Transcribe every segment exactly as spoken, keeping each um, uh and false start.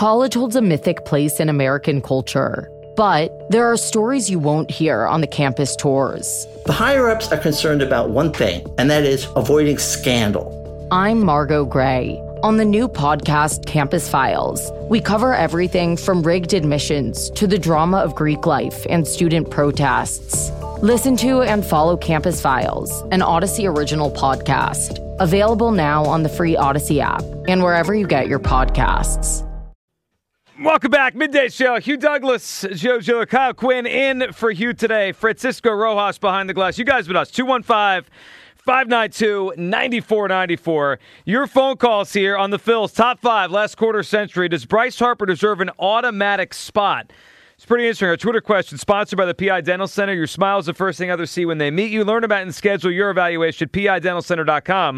College holds a mythic place in American culture, but there are stories you won't hear on the campus tours. The higher-ups are concerned about one thing, and that is avoiding scandal. I'm Margot Gray. On the new podcast, Campus Files, we cover everything from rigged admissions to the drama of Greek life and student protests. Listen to and follow Campus Files, an Odyssey original podcast. Available now on the free Odyssey app and wherever you get your podcasts. Welcome back. Midday Show. Hugh Douglas, Joe Gillick, Kyle Quinn in for Hugh today. Francisco Rojas behind the glass. You guys with us. two one five, five nine two, nine four nine four. Your phone calls here on the Phils. Top five last quarter century. Does Bryce Harper deserve an automatic spot? It's pretty interesting. Our Twitter question, sponsored by the P I Dental Center. Your smile is the first thing others see when they meet you. Learn about and schedule your evaluation at P I dental center dot com.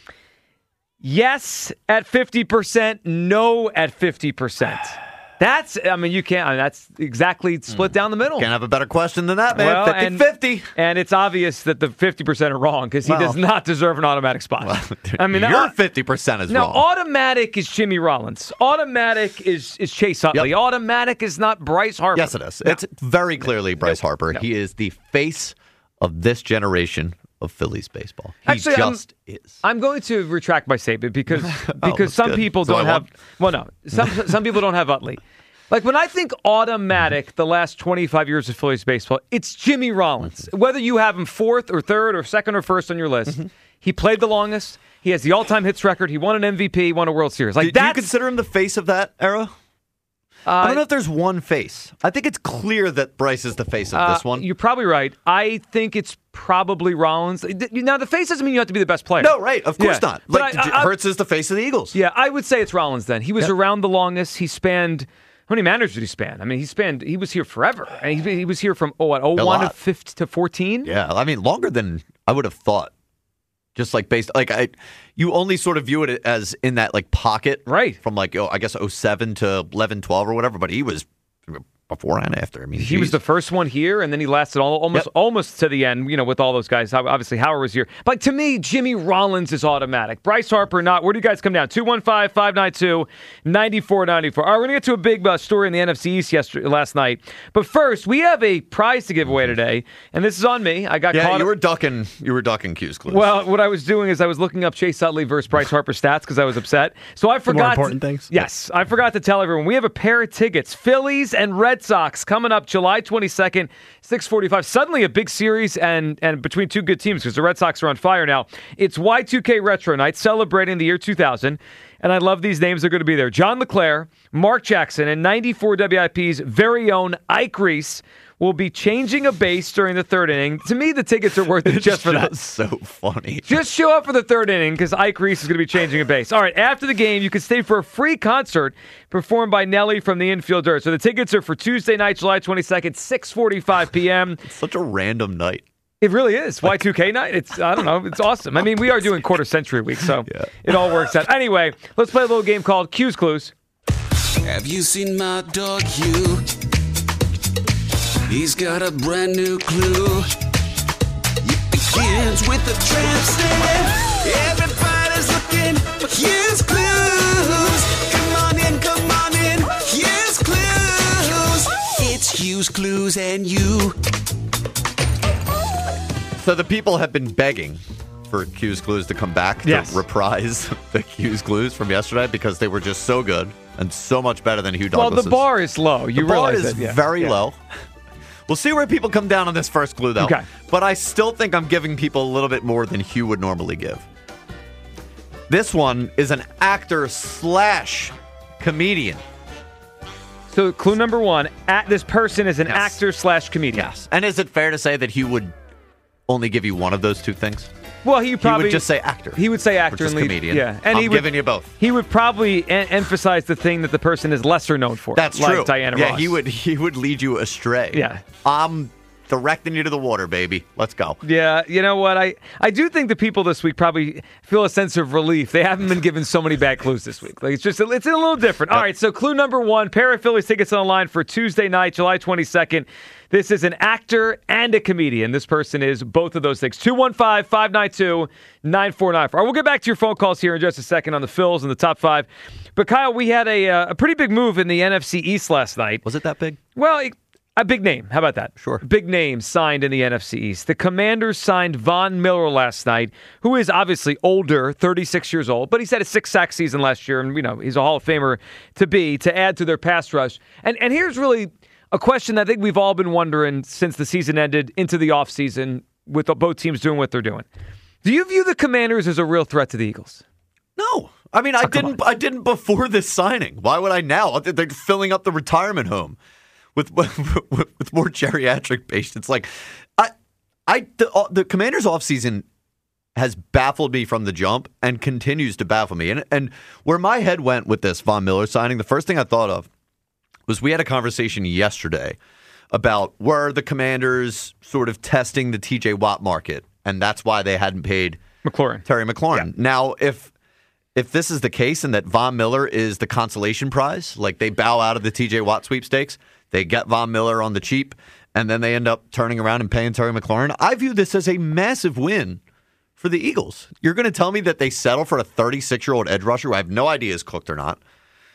Yes at fifty percent, no at fifty percent. That's, I mean, you can't, I mean, that's exactly split down the middle. Can't have a better question than that, man. Well, fifty-fifty. And, and it's obvious that the fifty percent are wrong because he well, does not deserve an automatic spot. Well, I mean, your fifty percent is now, wrong. Now, automatic is Jimmy Rollins. Automatic is, is Chase Utley. Yep. Automatic is not Bryce Harper. Yes, it is. No. It's very clearly Bryce no. Harper. No. He is the face of this generation of Phillies baseball. He Actually, just I'm, is. I'm going to retract my statement because because oh, some good. people So don't I have. Well, no, some some people don't have Utley. Like, when I think automatic the last twenty-five years of Phillies baseball, it's Jimmy Rollins. Mm-hmm. Whether you have him fourth or third or second or first on your list, mm-hmm. he played the longest. He has the all-time hits record. He won an M V P, won a World Series. Like, do, do you consider him the face of that era? Uh, I don't know if there's one face. I think it's clear that Bryce is the face of uh, this one. You're probably right. I think it's probably Rollins. Now, the face doesn't mean you have to be the best player. No, right. Of course yeah. not. Like, I, I, Hurts is the face of the Eagles. Yeah, I would say it's Rollins then. He was yep. around the longest. He spanned... How many managers did he span? I mean, he spanned. He was here forever. And he, he was here from oh what oh one to fifteen to fourteen. Yeah, I mean longer than I would have thought. Just like based like I, you only sort of view it as in that like pocket, right? From like oh I guess oh seven to eleven, twelve or whatever. But he was before and after. I mean, he geez. was the first one here, and then he lasted all, almost yep. almost to the end. You know, with all those guys. Obviously, Howard was here, but to me, Jimmy Rollins is automatic. Bryce Harper not. Where do you guys come down? two one five, five nine two, nine four nine four. All right, we're gonna get to a big uh, story in the N F C East yesterday, last night. But first, we have a prize to give away today, and this is on me. I got yeah. caught. You up. were ducking. You were ducking Q's clues. Well, what I was doing is I was looking up Chase Utley versus Bryce Harper stats because I was upset. So I forgot. The more important to, things. Yes, I forgot to tell everyone we have a pair of tickets. Phillies and Red Sox coming up July twenty-second, six forty-five. Suddenly a big series and and between two good teams because the Red Sox are on fire now. It's Y two K Retro Night celebrating the year two thousand. And I love these names. They're going to be there. John LeClair, Mark Jackson, and ninety-four W I P's very own Ike Reese will be changing a base during the third inning. To me, the tickets are worth it just for that. It's so funny. Just show up for the third inning because Ike Reese is going to be changing a base. All right, after the game, you can stay for a free concert performed by Nelly from the Infield Dirt. So the tickets are for Tuesday night, July twenty-second, six forty-five p.m. It's such a random night. It really is. Y two K night. It's, I don't know. It's awesome. I mean, we are doing quarter century week, so yeah. It all works out. Anyway, let's play a little game called Q's Clues. Have you seen my dog, Hugh? He's got a brand new clue. It begins with a tramp stamp. Everybody's looking for Hugh's Clues. Come on in, come on in. Hugh's Clues. It's Hugh's Clues and you. So the people have been begging for Q's Clues to come back to yes. reprise the Q's Clues from yesterday because they were just so good and so much better than Hugh Douglas. Well, the bar is low. You the bar realize is it. Yeah. very yeah. low. We'll see where people come down on this first clue, though. Okay. But I still think I'm giving people a little bit more than Hugh would normally give. This one is an actor slash comedian. So clue number one, at this person is an Yes. actor slash comedian. Yes. And is it fair to say that Hugh would only give you one of those two things? Well, he probably he would just say actor. He would say actor or just and lead, comedian. Yeah, and I'm he would, giving you both. He would probably en- emphasize the thing that the person is lesser known for. That's like true. Diana yeah, Ross. he would. He would lead you astray. Yeah. Um, directing you to the water, baby. Let's go. Yeah, you know what? I, I do think the people this week probably feel a sense of relief. They haven't been given so many bad clues this week. Like it's just it's a little different. All right, so clue number one: pair of Phillies tickets on the line for Tuesday night, July twenty-second. This is an actor and a comedian. This person is both of those things. two one five, five nine two, nine four nine four. We'll get back to your phone calls here in just a second on the Phils and the top five. But Kyle, we had a uh, a pretty big move in the N F C East last night. Was it that big? Well, it, a big name. How about that? Sure. Big name signed in the N F C East. The Commanders signed Von Miller last night, who is obviously older, thirty-six years old, but he's had a six-sack season last year, and you know he's a Hall of Famer to be, to add to their pass rush. And and here's really a question that I think we've all been wondering since the season ended into the offseason with both teams doing what they're doing. Do you view the Commanders as a real threat to the Eagles? No. I mean, I Oh, come didn't on. I didn't before this signing. Why would I now? They're filling up the retirement home with with, with more geriatric patients. Like, I, I, the, the Commanders' offseason has baffled me from the jump and continues to baffle me. And and where my head went with this Von Miller signing, the first thing I thought of was we had a conversation yesterday about were the Commanders sort of testing the T J Watt market, and that's why they hadn't paid McLaurin. Terry McLaurin. Yeah. Now, if if this is the case and that Von Miller is the consolation prize, like they bow out of the T J Watt sweepstakes, they get Von Miller on the cheap, and then they end up turning around and paying Terry McLaurin, I view this as a massive win for the Eagles. You're going to tell me that they settle for a thirty-six-year-old edge rusher who I have no idea is cooked or not,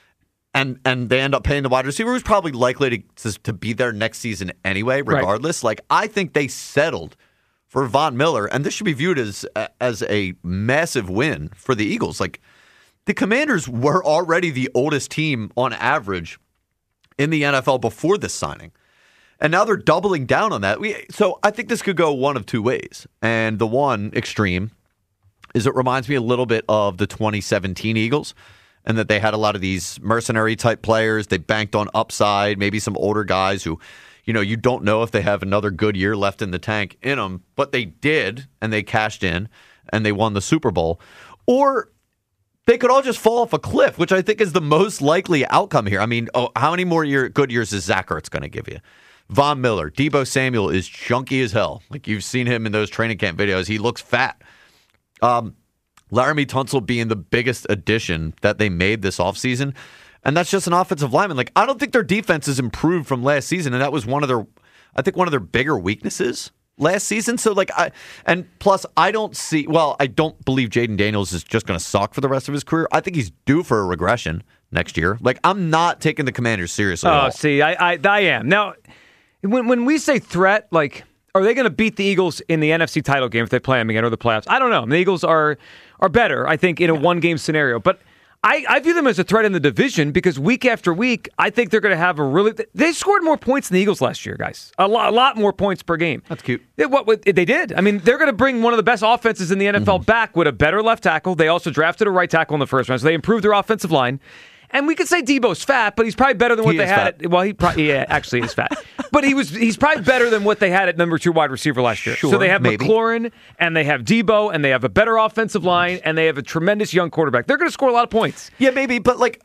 and and they end up paying the wide receiver who's probably likely to, to, to be there next season anyway, regardless. Right. Like, I think they settled for Von Miller, and this should be viewed as as a massive win for the Eagles. Like, the Commanders were already the oldest team on average in the N F L before this signing, and now they're doubling down on that. We, so I think this could go one of two ways, and the one extreme is it reminds me a little bit of the twenty seventeen Eagles, and that they had a lot of these mercenary-type players. They banked on upside, maybe some older guys who, you know, you don't know if they have another good year left in the tank in them, but they did, and they cashed in, and they won the Super Bowl. Or they could all just fall off a cliff, which I think is the most likely outcome here. I mean, oh, how many more year, good years is Zach Ertz going to give you? Von Miller, Deebo Samuel is chunky as hell. Like, you've seen him in those training camp videos. He looks fat. Um, Laramie Tunsil being the biggest addition that they made this offseason. And that's just an offensive lineman. Like, I don't think their defense has improved from last season, and that was one of their, I think, one of their bigger weaknesses last season. So, like, I, and plus, I don't see, well, I don't believe Jaden Daniels is just going to suck for the rest of his career. I think he's due for a regression next year. Like, I'm not taking the Commanders seriously. Oh, see, I, I, I am. Now, when when we say threat, like, are they going to beat the Eagles in the N F C title game if they play them again or the playoffs? I don't know. The Eagles are are better, I think, in a yeah. one-game scenario. But I, I view them as a threat in the division because week after week, I think they're going to have a really... They scored more points than the Eagles last year, guys. A lot, a lot more points per game. That's cute. They, what, what, they did. I mean, they're going to bring one of the best offenses in the N F L mm-hmm. back with a better left tackle. They also drafted a right tackle in the first round, so they improved their offensive line. And we could say Debo's fat, but he's probably better than what he they had. Fat. At, well, he probably yeah, actually is fat, but he was he's probably better than what they had at number two wide receiver last year. Sure, so they have maybe. McLaurin, and they have Debo, and they have a better offensive line, and they have a tremendous young quarterback. They're going to score a lot of points. Yeah, maybe, but like,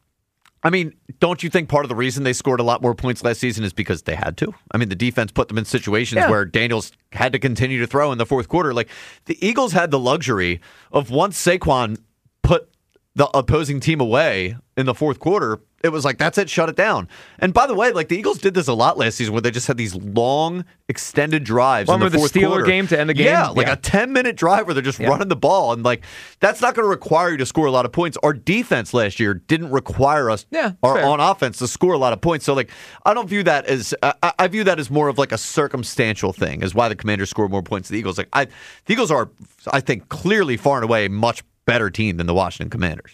I mean, don't you think part of the reason they scored a lot more points last season is because they had to? I mean, the defense put them in situations yeah. where Daniels had to continue to throw in the fourth quarter. Like, the Eagles had the luxury of once Saquon put the opposing team away in the fourth quarter, it was like, that's it, shut it down. And by the way, like, the Eagles did this a lot last season where they just had these long, extended drives One in the fourth the Steeler quarter. game to end the game? Yeah, like yeah. a ten-minute drive where they're just yeah. running the ball. And, like, that's not going to require you to score a lot of points. Our defense last year didn't require us yeah, our, fair. on offense to score a lot of points. So, like, I don't view that as I, I view that as more of like a circumstantial thing, is why the Commanders scored more points than the Eagles. Like, I, the Eagles are, I think, clearly far and away a much better team than the Washington Commanders.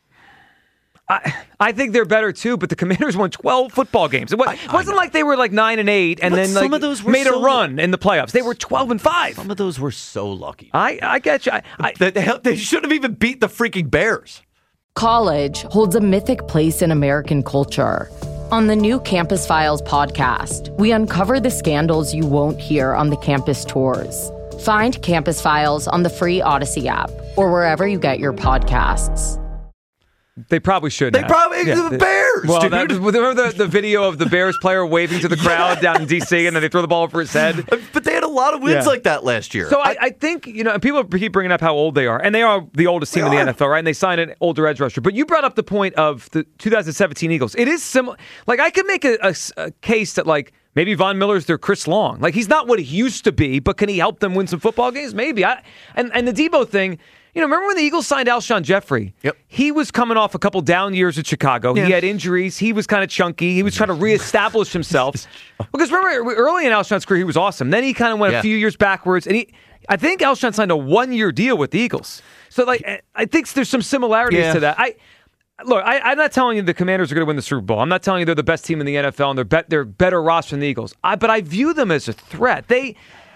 I, I think they're better too, but the Commanders won twelve football games. It, was, I, it wasn't I like they were like nine and eight and but then some like of those were made so, a run in the playoffs. They were twelve and five. Some of those were so lucky. I, I get you. I, I, they, they, they should have even beat the freaking Bears. College holds a mythic place in American culture. On the new Campus Files podcast, we uncover the scandals you won't hear on the campus tours. Find Campus Files on the free Odyssey app or wherever you get your podcasts. They probably should. They have. probably Yeah, the they- Bears. Well, dude. that, remember the, the video of the Bears player waving to the crowd down in D C and then they throw the ball over his head? But they had a lot of wins Yeah. like that last year. So I, I think, you know, and people keep bringing up how old they are, and they are the oldest team They in the are. N F L, right? And they signed an older edge rusher. But you brought up the point of the two thousand seventeen Eagles. It is similar. Like, I could make a, a, a case that, like, maybe Von Miller's their Chris Long. Like, he's not what he used to be, but can he help them win some football games? Maybe. I And, and the Debo thing, you know, remember when the Eagles signed Alshon Jeffrey? Yep. He was coming off a couple down years at Chicago. Yeah. He had injuries. He was kind of chunky. He was trying to reestablish himself. Because remember, early in Alshon's career, he was awesome. Then he kind of went Yeah. a few years backwards, and he, I think Alshon signed a one-year deal with the Eagles. So, like, I think there's some similarities Yeah. to that. I look, I, I'm not telling you the Commanders are going to win the Super Bowl. I'm not telling you they're the best team in the N F L and they're bet they're better roster than the Eagles. I, but I view them as a threat. They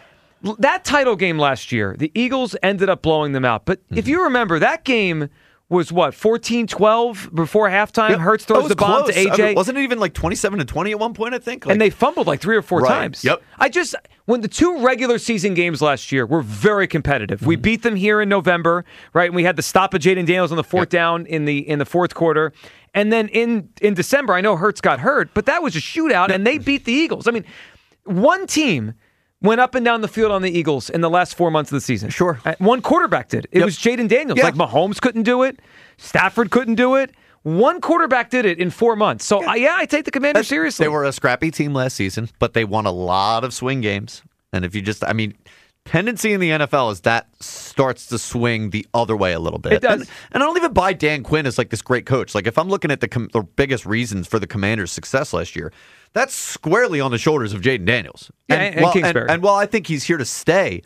that title game last year, the Eagles ended up blowing them out. But Mm-hmm. if you remember, that game was what, fourteen twelve before halftime? Yep. Hurts That throws was the bomb close. to A I J. mean, wasn't it even like twenty-seven to twenty at one point, I think? Like, And they fumbled like three or four Right. times. Yep. I just, when the two regular season games last year were very competitive. Mm-hmm. We beat them here in November, right? And we had the stop of Jaden Daniels on the fourth Yep. down in the in the fourth quarter. And then in, in December, I know Hurts got hurt, but that was a shootout, and they beat the Eagles. I mean, one team went up and down the field on the Eagles in the last four months of the season. Sure. Uh, One quarterback did. It Yep. was Jaden Daniels. Yeah. Like, Mahomes couldn't do it. Stafford couldn't do it. One quarterback did it in four months. So, yeah, I, yeah, I take the Commanders seriously. They were a scrappy team last season, but they won a lot of swing games. And if you just, I mean, tendency in the N F L is that starts to swing the other way a little bit. It does. And, and I don't even buy Dan Quinn as like this great coach. Like if I'm looking at the, com- the biggest reasons for the Commanders' success last year, that's squarely on the shoulders of Jaden Daniels. Yeah, and- and while, Kingsbury. And, and while I think he's here to stay,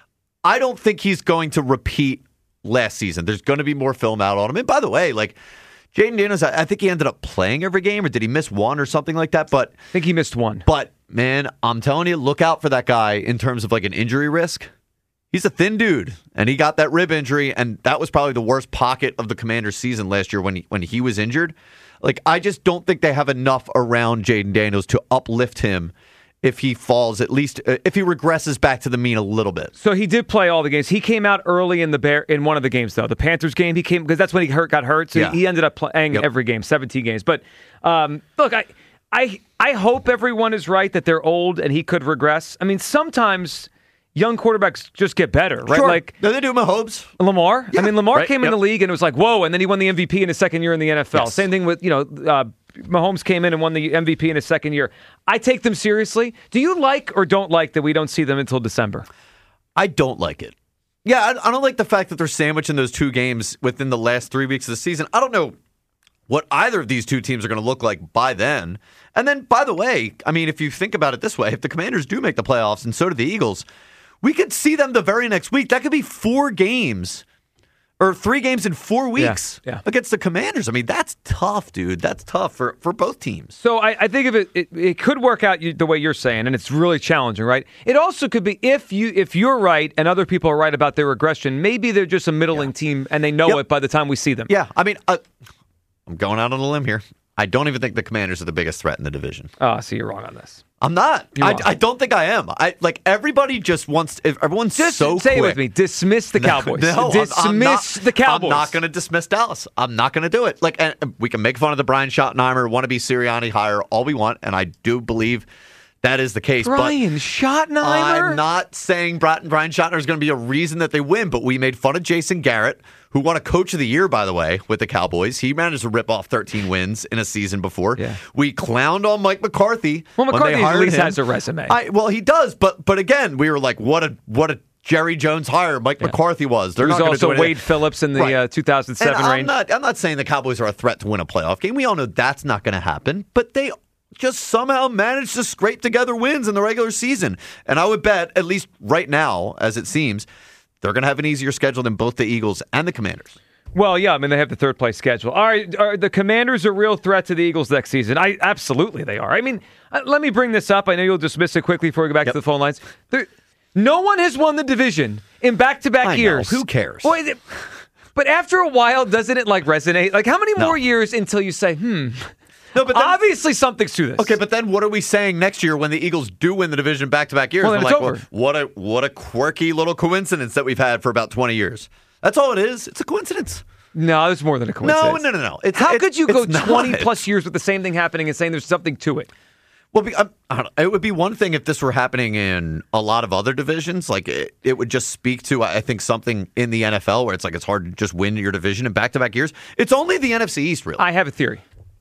I don't think he's going to repeat last season. There's going to be more film out on him. And by the way, like Jaden Daniels, I I think he ended up playing every game, or did he miss one or something like that? But I think he missed one. but man, I'm telling you, look out for that guy in terms of like an injury risk. He's a thin dude, and he got that rib injury, and that was probably the worst pocket of the Commanders' season last year when he, when he was injured. Like, I just don't think they have enough around Jaden Daniels to uplift him if he falls, at least uh, if he regresses back to the mean a little bit. So he did play all the games. He came out early in the Bear in one of the games, though. The Panthers game, he came because that's when he hurt, got hurt. So Yeah. he ended up playing Yep. every game, seventeen games. But um, look, I, I, I hope everyone is right that they're old and he could regress. I mean, sometimes young quarterbacks just get better, right? Sure. Like no, they do Mahomes. Lamar. I mean, Lamar right, came in yep. the league and it was like, whoa, and then he won the M V P in his second year in the N F L. Yes. Same thing with, you know, uh, Mahomes came in and won the M V P in his second year. I take them seriously. Do you like or don't like that we don't see them until December? I don't like it. Yeah, I, I don't like the fact that they're sandwiching those two games within the last three weeks of the season. I don't know what either of these two teams are going to look like by then. And then, by the way, I mean, if you think about it this way, if the Commanders do make the playoffs and so do the Eagles, we could see them the very next week. That could be four games or three games in four weeks yeah. against the Commanders. I mean, that's tough, dude. That's tough for, for both teams. So I, I think of it, it, it could work out you, the way you're saying, and it's really challenging, right? It also could be if you if you're right and other people are right about their regression, maybe they're just a middling Yeah. team and they know Yep. it by the time we see them. Yeah, I mean, uh, I'm going out on a limb here. I don't even think the Commanders are the biggest threat in the division. Oh, so you're wrong on this. I'm not. You're I, wrong. I don't think I am. I like everybody just wants. If everyone's Just so say quick. it with me. Dismiss the Cowboys. No, I'm- Dismiss I'm not, the Cowboys. I'm not going to dismiss Dallas. I'm not going to do it. Like, and we can make fun of the Brian Schottenheimer wannabe Sirianni hire all we want, and I do believe that is the case. Brian but Schottenheimer? I'm not saying Brian, Brian Schottenheimer is going to be a reason that they win, but we made fun of Jason Garrett, who won a Coach of the Year, by the way, with the Cowboys. He managed to rip off thirteen wins in a season before. Yeah. We clowned on Mike McCarthy. Well, when McCarthy they at hired least him. has a resume. I, well, he does, but but again, we were like, what a what a Jerry Jones hire Mike McCarthy was. They're There's not going to also do Wade anything. Phillips in the Right. uh, two thousand seven And I'm range. not, I'm not saying the Cowboys are a threat to win a playoff game. We all know that's not going to happen, but they just somehow managed to scrape together wins in the regular season. And I would bet, at least right now, as it seems, they're going to have an easier schedule than both the Eagles and the Commanders. Well, yeah, I mean, they have the third place schedule. All right, are the Commanders a real threat to the Eagles next season? I Absolutely they are. I mean, uh, let me bring this up. I know you'll dismiss it quickly before we go back Yep. to the phone lines. There, no one has won the division in back-to-back I know. years. Who cares? Boy, it- but after a while, doesn't it, like, resonate? Like, how many No. more years until you say, hmm, No, but then, obviously something's to this. okay, but then what are we saying next year when the Eagles do win the division back-to-back years? Well, then We're it's like, over. well, what a what a quirky little coincidence that we've had for about twenty years. That's all it is. It's a coincidence. No, it's more than a coincidence. No, no, no, no. It's, How it's, could you go it's twenty not. plus years with the same thing happening and saying there's something to it? Well, be- I I don't know. It would be one thing if this were happening in a lot of other divisions. Like it, it would just speak to, I think, something in the N F L where it's like it's hard to just win your division in back-to-back years. It's only the N F C East, really. I have a theory.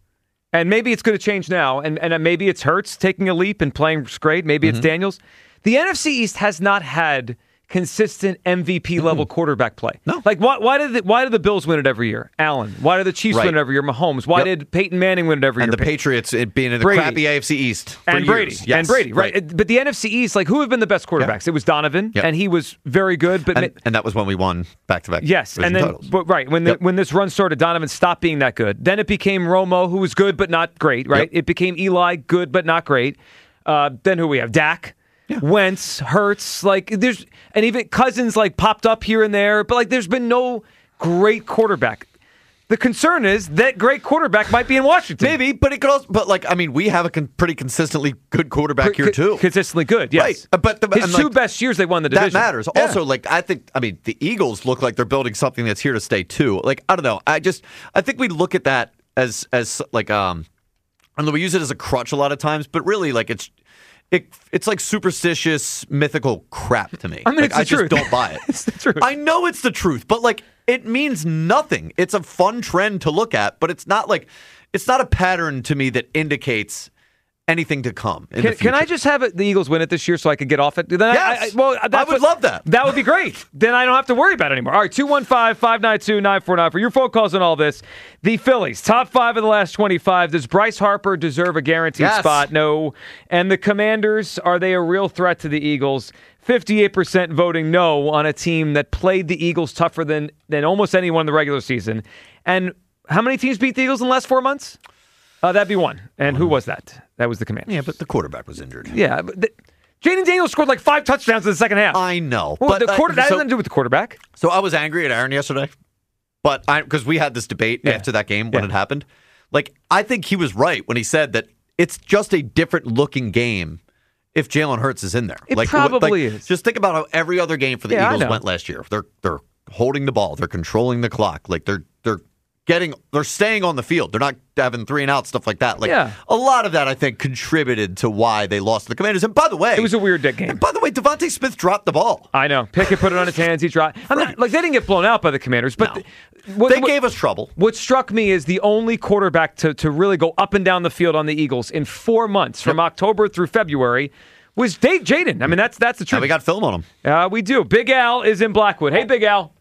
And maybe it's going to change now. And, and maybe it's Hurts taking a leap and playing great. Maybe it's Mm-hmm. Daniels. The N F C East has not had consistent M V P level quarterback play. No. Like, why, why, did the, why do the Bills win it every year? Allen. Why do the Chiefs Right. win it every year? Mahomes. Why Yep. did Peyton Manning win it every and year? the Patriots it being in the Brady. crappy A F C East. For and Brady. years. Yes. And Brady, right. But the N F C East, like, who have been the best quarterbacks? It was Donovan, Yep. and he was very good. But And, ma- and that was when we won back-to-back Yes, division and then titles. but right when the, Yep. when this run started, Donovan stopped being that good. Then it became Romo, who was good but not great. Right, Yep. it became Eli, good but not great. Uh, then who we have? Dak, Wentz, Hurts. Like there's and even Cousins like popped up here and there, but like there's been no great quarterback. The concern is that great quarterback might be in Washington. Maybe, but it could also. But like, I mean, we have a con- pretty consistently good quarterback here Co- too. consistently good. Yes, Right. Uh, but the- his and, two like, best years they won the division. That matters. Yeah. Also, like I think, I mean, the Eagles look like they're building something that's here to stay too. Like I don't know. I just I think we look at that as as like um, I don't know. We use it as a crutch a lot of times, but really, like it's it it's like superstitious mythical crap to me. I mean, like, it's the I truth. just don't buy it. It's the truth. I know it's the truth, but like it means nothing. It's a fun trend to look at, but it's not like it's not a pattern to me that indicates anything to come. In Can, the future. can I just have it, the Eagles win it this year so I could get off it? Then I- Yes. I, well, that's I would what- love that. That would be great. Then I don't have to worry about it anymore. All right, two one five, five nine two, nine four nine for your phone calls on all this. The Phillies, top five of the last twenty-five. Does Bryce Harper deserve a guaranteed Yes. spot? No. And the Commanders, are they a real threat to the Eagles? fifty-eight percent voting no on a team that played the Eagles tougher than, than almost anyone in the regular season. And how many teams beat the Eagles in the last four months? Uh, that'd be one. And who was that? That was the Commanders. Yeah, but the quarterback was injured. Yeah, but the, Jaden Daniels scored like five touchdowns in the second half. I know, Well, but the uh, quarter, that has so, nothing to do with the quarterback. so I was angry at Aaron yesterday, but I because we had this debate Yeah. after that game when Yeah. it happened. Like I think he was right when he said that it's just a different looking game if Jalen Hurts is in there. It like, probably like, is. Just think about how every other game for the Yeah, I Eagles know. went last year. They're they're holding the ball, they're controlling the clock, like they're they're getting they're staying on the field. They're not having three and out stuff like that. Like Yeah. a lot of that I think contributed to why they lost to the Commanders. And by the way, It was a weird dick game. and by the way, Devontae Smith dropped the ball. I know. Pickett put it on his hands. He dropped. I'm not, like, they didn't get blown out by the Commanders, but No. th- what, They what- gave us trouble. What struck me is the only quarterback to, to really go up and down the field on the Eagles in four months, from October through February, was Dave Jaden. I mean, that's that's the Now truth. we got film on him. uh, we do. Big Al is in Blackwood. Hey, Big Al.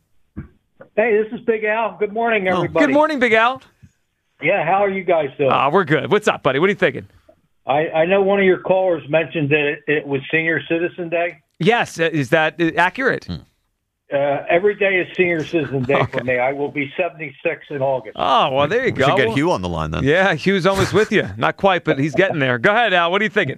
Hey, this is Big Al. Good morning, everybody. Good morning, Big Al. Yeah, how are you guys doing? Ah, we're good. What's up, buddy? What are you thinking? I, I know one of your callers mentioned that it, it was Senior Citizen Day. Yes, uh, is that uh, accurate? Uh, every day is Senior Citizen Day for me. I will be seventy-six in August. Oh, well, there you We go. should get Hugh on the line then. Yeah, Hugh's almost with you. Not quite, but he's getting there. Go ahead, Al. What are you thinking?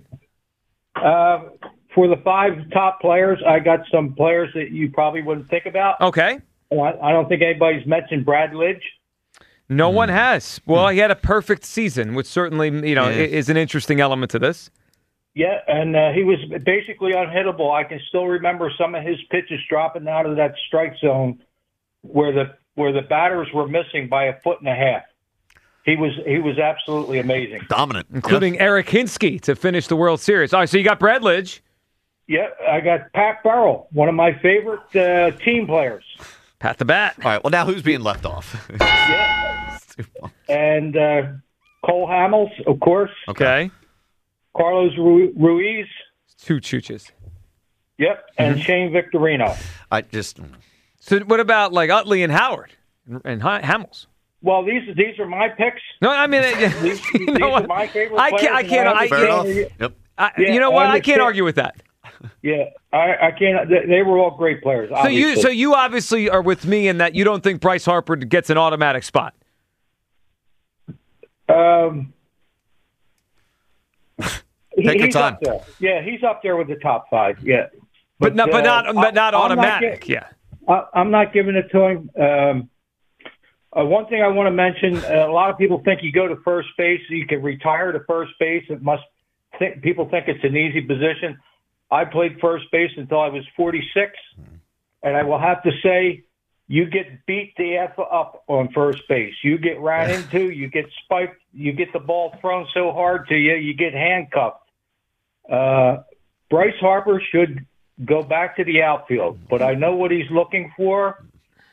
Uh, for the five top players, I got some players that you probably wouldn't think about. Okay. I, I don't think anybody's mentioned Brad Lidge. No one has. Well, he had a perfect season, which certainly, you know, Yeah. i- is an interesting element to this. Yeah, and uh, he was basically unhittable. I can still remember some of his pitches dropping out of that strike zone where the where the batters were missing by a foot and a half. He was he was absolutely amazing. Dominant. Including Eric Hinsky to finish the World Series. All right, so you got Brad Lidge. Yeah, I got Pat Burrell, one of my favorite uh, team players. Pat the Bat. All right. Well, now who's being left off? Yeah, and uh, Cole Hamels, of course. Okay. Carlos Ru- Ruiz. Two chooches. Yep, and Shane Victorino. I just So what about like Utley and Howard and, and Ha- Hamels? Well, these these are my picks. No, I mean, uh, These, you these know are what? my favorite I players. can't. I and can't. I, understand- fair enough. you Yep. I, Yeah, you know I what? I can't understand. argue with that. Yeah, I, I can't. They, they were all great players. So you, obviously. so you obviously are with me in that you don't think Bryce Harper gets an automatic spot. Um, he- Take your he's time. Up there. Yeah, he's up there with the top five. Yeah, But, not, but uh, not, but not I- I'm automatic. gi- yeah. I, I'm not giving it to him. Um, uh, one thing I want to mention: uh, a lot of people think you go to first base, you can retire to first base. It must think people think it's an easy position. I played first base until I was forty-six, and I will have to say you get beat the F up on first base. You get ran into, you get spiked, you get the ball thrown so hard to you, you get handcuffed. Uh, Bryce Harper should go back to the outfield, but I know what he's looking for.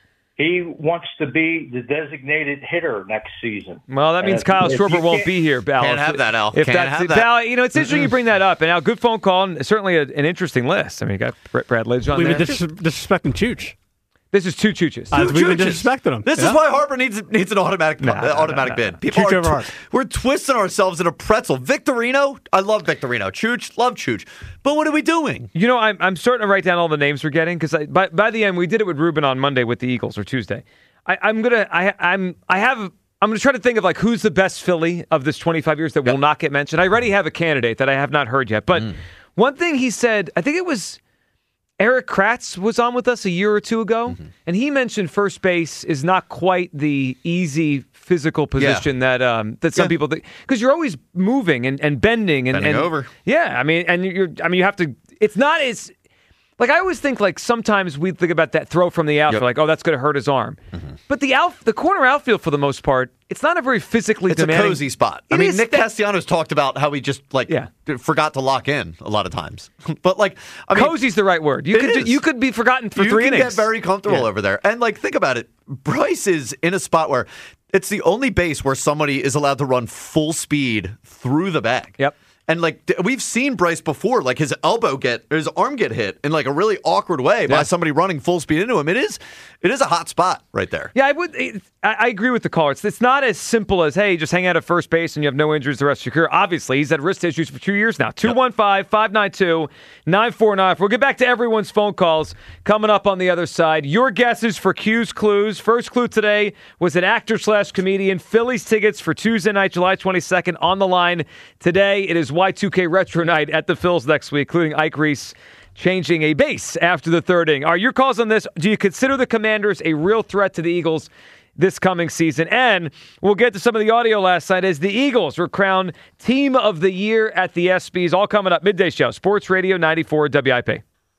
He wants to be the designated hitter next season. Well, that means And Kyle if Schwarber you won't can't- be here, Bal. Can't have that, Al. If Can't that's have it. that. Bal, you know, it's interesting you bring that up. And Al, good phone call, and certainly a, an interesting list. I mean, you got Brett, Brad Lidge on We've there. been dis- disrespecting Chooch. This is two Chooches. Uh, we've been Chooches. disrespecting him. This Yeah. is why Harper needs needs an automatic No, uh, no, no, automatic no, bid. no. People Chooch are over Harper. we're twisting ourselves in a pretzel. Victorino, I love Victorino. Chooch, love Chooch. But what are we doing? You know, I'm I'm starting to write down all the names we're getting because by by the end we did it with Ruben on Monday with the Eagles or Tuesday. I, I'm gonna I I'm I have I'm gonna try to think of like who's the best Philly of this twenty-five years that will not get mentioned. I already have a candidate that I have not heard yet. But Mm. one thing he said, I think it was Eric Kratz was on with us a year or two ago, Mm-hmm. and he mentioned first base is not quite the easy physical position that um, that some Yeah. people think because you're always moving and, and bending and Bending and- over. Yeah, I mean, and you're I mean you have to. It's not as like I always think like sometimes we think about that throw from the outfield Yep. like oh that's going to hurt his arm, but the out the corner outfield for the most part it's not a very physically It's a demanding. cozy spot. I It mean, is Nick that- Castellanos talked about how he just like Yeah. d- forgot to lock in a lot of times. But like, I mean, Cozy's the right word. You It could is. you could be forgotten for you three can innings. get very comfortable Yeah. over there. And like, think about it. Bryce is in a spot where it's the only base where somebody is allowed to run full speed through the bag. Yep. And like d- we've seen Bryce before, like his elbow get, or his arm get hit in like a really awkward way by Yeah. somebody running full speed into him. It is, it is a hot spot right there. Yeah, I would. It, I, I agree with the caller. It's, it's not as simple as hey, just hang out at first base and you have no injuries the rest of your career. Obviously, he's had wrist issues for two years now. two one five, five nine two, nine four nine. We'll get back to everyone's phone calls coming up on the other side. Your guesses for Q's Clues. First clue today was an actor slash comedian. Phillies tickets for Tuesday night, July twenty-second on the line. Today, it is Y two K Retro Night at the Phils next week, including Ike Reese changing a base after the third inning. Are your calls on this? Do you consider the Commanders a real threat to the Eagles this coming season? And we'll get to some of the audio last night as the Eagles were crowned Team of the Year at the ESPYs. All coming up. Midday Show, Sports Radio ninety-four W I P.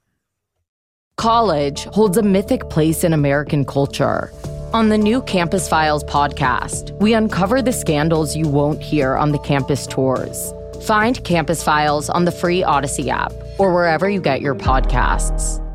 College holds a mythic place in American culture. On the new Campus Files podcast, we uncover the scandals you won't hear on the campus tours. Find Campus Files on the free Odyssey app or wherever you get your podcasts.